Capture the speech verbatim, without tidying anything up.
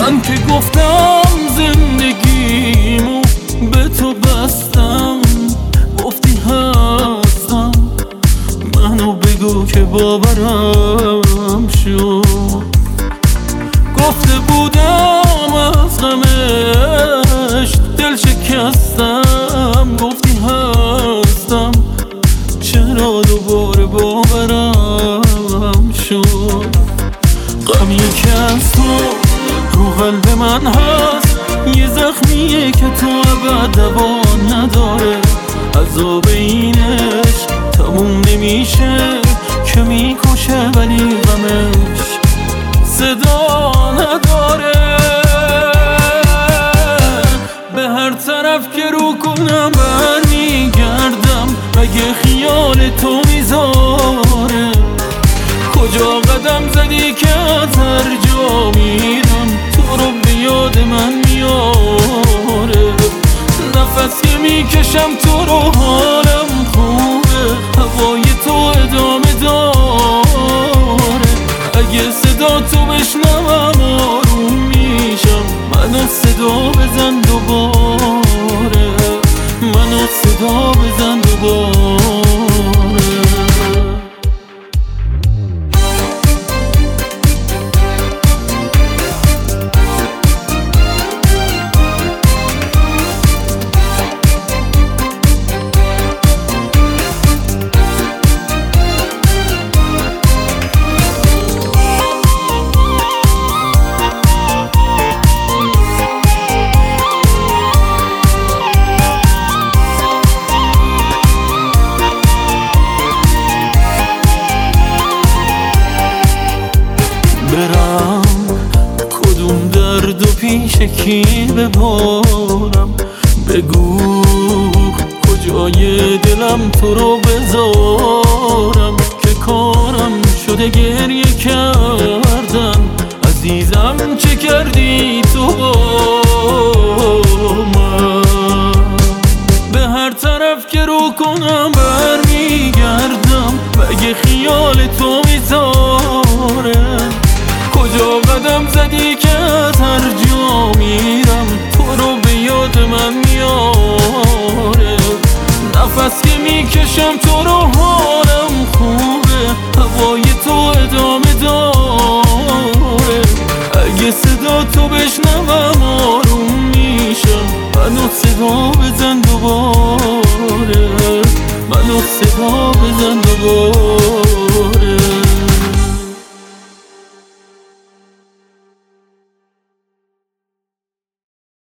من که گفتم زندگیمو به تو بستم، گفتی هستم، منو بگو که باورم شد. گفته بودم از غمش دل شکستم، گفتی هستم، چرا دوباره باورم شد. غم یکی از تو رو قلب من هست، یه زخمیه که تو ابد دوا نداره. عذاب اینش تموم نمیشه که میکشه، ولی غمش صدا نداره. به هر طرف که رو کنم برمیگردم، مگه خیال تو میذاره؟ کجا قدم زدی که از هر جا میرم تو رو به یاد من میاره؟ نفس که میکشم تو رو حالم خوبه، هوای تو ادامه داره. اگه صدا تو بشنوم آروم میشم، منو صدا بزن دوباره، منو صدا بزن دوباره. برم کدوم درد و پیش کی ببارم؟ بگو کجای دلم تو رو بذارم که کارم شده گریه کردن. عزیزم چه کردی تو با من؟ به هر طرف که رو کنم برمیگردم، مگه خیال تو میذاره؟ کجا قدم زدی که از هر جا میرم تو رو به یاد من میاره؟ نفس که میکشم تو رو حالم خوبه، هوای تو ادامه داره. اگه صدا تو بشنوم آروم میشم، منو صدا بزن دوباره، منو صدا بزن دوباره.